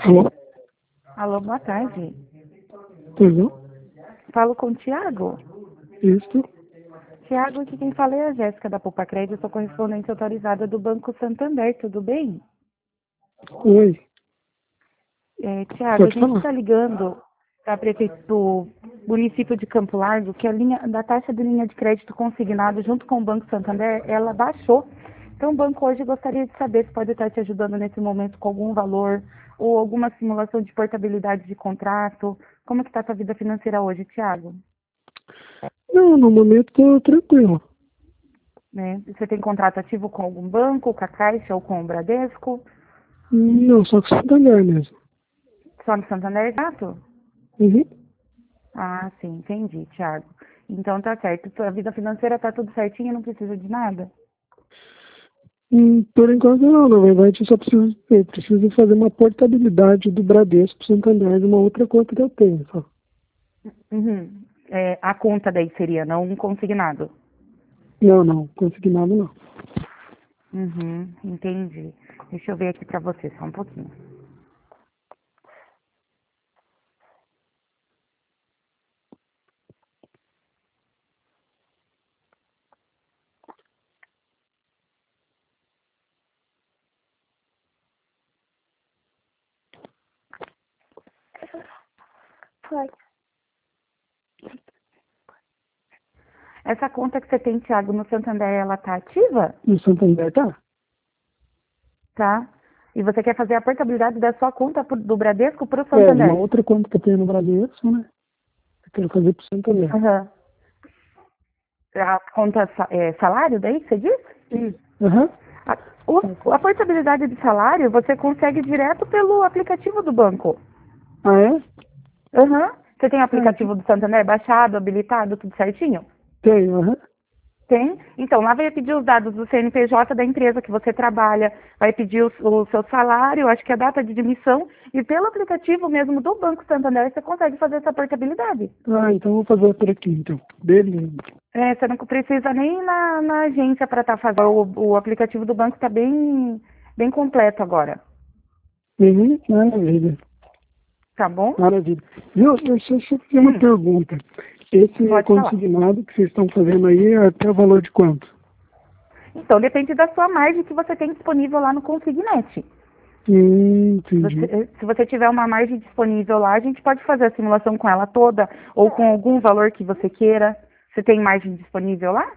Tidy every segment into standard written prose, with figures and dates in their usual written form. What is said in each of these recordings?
Alô? Alô, boa tarde. Tudo? Falo com o Tiago. Isso? Tiago, aqui quem fala é a Jéssica da Poupa Crédito, sou correspondente autorizada do Banco Santander, tudo bem? Oi. Tiago, a Pode gente falar. está ligando para do município de Campo Largo, que a linha da taxa de linha de crédito consignado junto com o Banco Santander, ela baixou. Então o banco hoje gostaria de saber se pode estar te ajudando nesse momento com algum valor ou alguma simulação de portabilidade de contrato. Como que está a tua vida financeira hoje, Tiago? Não, no momento tô tranquilo. Né? Você tem contrato ativo com algum banco, com a Caixa ou com o Bradesco? Não, só com Santander mesmo. Só no Santander, exato? Uhum. Ah, sim, entendi, Thiago. Então tá certo. Sua vida financeira tá tudo certinho, não precisa de nada? Por enquanto não, na verdade eu preciso fazer uma portabilidade do Bradesco pro Santander de uma outra conta que eu tenho, só. Uhum. A conta daí seria, não um consignado? Não, consignado não. Uhum, entendi. Deixa eu ver aqui pra você, só um pouquinho. Foi. Essa conta que você tem, Thiago, no Santander, ela tá ativa? No Santander tá? Tá. E você quer fazer a portabilidade da sua conta do Bradesco pro De uma Santander? outra conta que eu tenho no Bradesco, né? Eu quero fazer pro Santander. Aham. A conta salário daí, que você disse? Isso. Aham. A, a portabilidade de salário você consegue direto pelo aplicativo do banco. Ah, é? Aham. Você tem o Ah, aplicativo do Santander baixado, habilitado, tudo certinho? tenho, aham. Tem? Então, lá vai pedir os dados do CNPJ da empresa que você trabalha, vai pedir o seu salário, acho que a data de demissão, e pelo aplicativo mesmo do Banco Santander você consegue fazer essa portabilidade. Ah, então eu vou fazer por aqui, então. Beleza. Você não precisa nem ir na agência para estar fazendo. O aplicativo do banco está bem completo agora, Uhum, maravilha. tá bom? Maravilha. Viu, deixa eu fazer uma Hum, pergunta. Esse pode falar. consignado que vocês estão fazendo aí é até o valor de quanto? Então, depende da sua margem que você tem disponível lá no Consignet. Entendi. Se você tiver uma margem disponível lá, a gente pode fazer a simulação com ela toda ou com algum valor que você queira. Você tem margem disponível lá?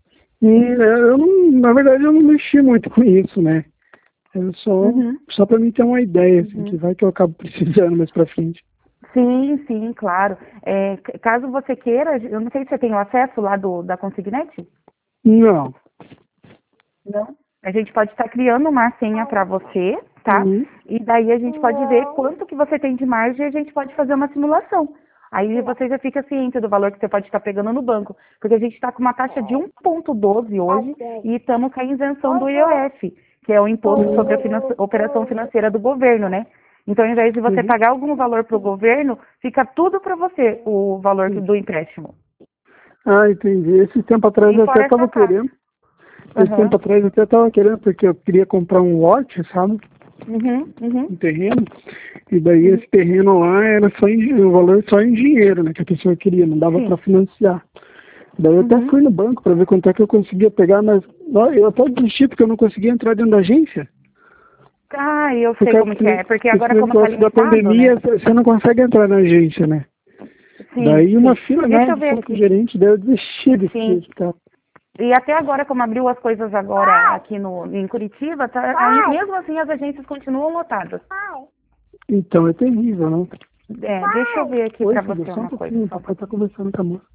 Eu não, na verdade, eu não mexi muito com isso, né? É Uhum. só para mim ter uma ideia, assim, que Uhum. vai que eu acabo precisando mais pra frente. Sim, sim, claro. Caso você queira, eu não sei se você tem o acesso lá da Consignet? Não. Não. A gente pode estar criando uma senha para você, tá? Uhum. E daí a gente pode ver quanto que você tem de margem e a gente pode fazer uma simulação. Aí você já fica ciente do valor que você pode estar pegando no banco. Porque a gente está com uma taxa de 1,12 hoje e estamos com a isenção do IOF, que é o Imposto sobre a Operação Financeira do Governo, né? Então, ao invés de você Uhum. pagar algum valor para o governo, fica tudo para você, o valor do empréstimo. Ah, entendi. Esse tempo atrás E eu até fora essa estava taxa. querendo. Esse Aham. tempo atrás eu até estava querendo, porque eu queria comprar um lote, sabe? Uhum, uhum. Um terreno. E daí esse terreno lá era o valor só em dinheiro, né? Que a pessoa queria, não dava para Sim. financiar. Daí eu até Uhum. fui no banco para ver quanto é que eu conseguia pegar, mas eu até desisti porque eu não conseguia entrar dentro da agência. Ah, eu Por sei causa como que é. Porque agora desse como tá negócio da limitado, pandemia, né? você não consegue entrar na agência, né? Sim, Daí uma sim. fila Deixa eu enorme ver só com o aqui. gerente, daí eu desisti Sim. desse cara. E até agora, como abriu as coisas agora aqui em Curitiba, mesmo assim as agências continuam lotadas. Então é terrível, né? Deixa eu ver aqui Oi, pra filho, você só um uma coisa, pouquinho, o só um papai tá pouquinho. conversando com a moça.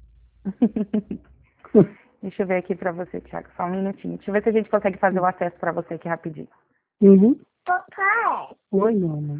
Deixa eu ver aqui pra você, Thiago, só um minutinho. Deixa eu ver se a gente consegue fazer o acesso pra você aqui rapidinho. Uhum. Papai. Oi, não, mãe.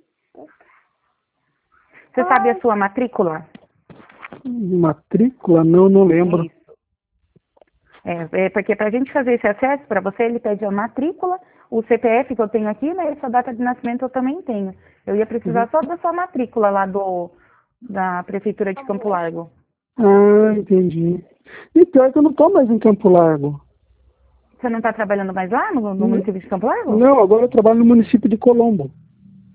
Você sabe a sua matrícula? Matrícula? Não lembro. Isso. Porque para a gente fazer esse acesso, para você, ele pede a matrícula, o CPF que eu tenho aqui, né? E sua data de nascimento eu também tenho. Eu ia precisar Uhum. só da sua matrícula lá da Prefeitura de Campo Largo. Ah, entendi. E pior que eu não tô mais em Campo Largo. Você não está trabalhando mais lá no N- município de Campo Largo? Não, agora eu trabalho no município de Colombo.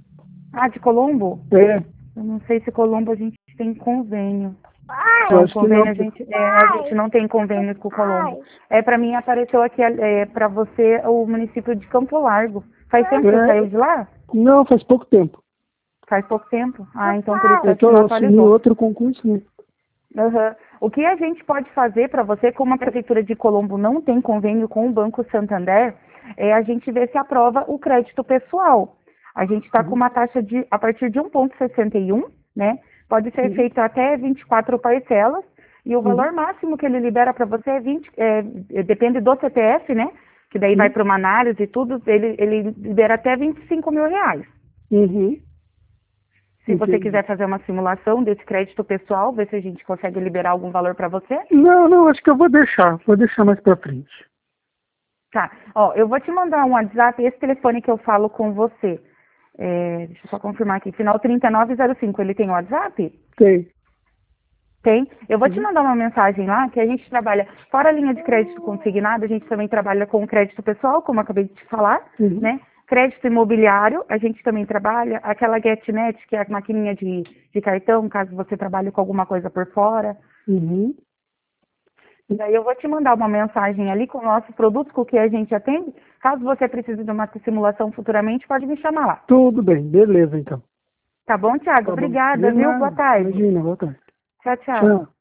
Ah, de Colombo? É, Eu não sei se Colombo a gente tem convênio. eu Não, acho que convênio não. a gente não tem convênio com o Colombo. Para mim apareceu aqui para você o município de Campo Largo. Faz tempo que você saiu de lá? Não, faz pouco tempo. Faz pouco tempo. Ah, então por isso É acho que que não eu assumi atualizou. outro concurso, né? Aham. O que a gente pode fazer para você, como a Prefeitura de Colombo não tem convênio com o Banco Santander, é a gente ver se aprova o crédito pessoal. A gente está com uma taxa a partir de 1,61, né? Pode ser feito até 24 parcelas, e o valor máximo que ele libera para você é 20, depende do CPF, né? Que daí vai para uma análise e tudo, ele libera até R$ 25.000. Uhum. Se você Entendi. quiser fazer uma simulação desse crédito pessoal, ver se a gente consegue liberar algum valor para você. Não, acho que eu vou deixar mais pra frente. Tá. Ó, eu vou te mandar um WhatsApp, esse telefone que eu falo com você. Deixa eu só confirmar aqui. Final 3905, ele tem WhatsApp? Tem. Tem. Eu vou te mandar uma mensagem lá que a gente trabalha, fora a linha de crédito consignado, a gente também trabalha com crédito pessoal, como eu acabei de te falar, né? Crédito imobiliário, a gente também trabalha. Aquela GetNet, que é a maquininha de cartão, caso você trabalhe com alguma coisa por fora. Uhum. E daí eu vou te mandar uma mensagem ali com nossos produtos, com o que a gente atende. Caso você precise de uma simulação futuramente, pode me chamar lá. Tudo bem, beleza então. Tá bom, Thiago? Tá bom. Obrigada, De viu? nada. Boa tarde. Imagina, boa tarde. Tchau, tchau. Tchau.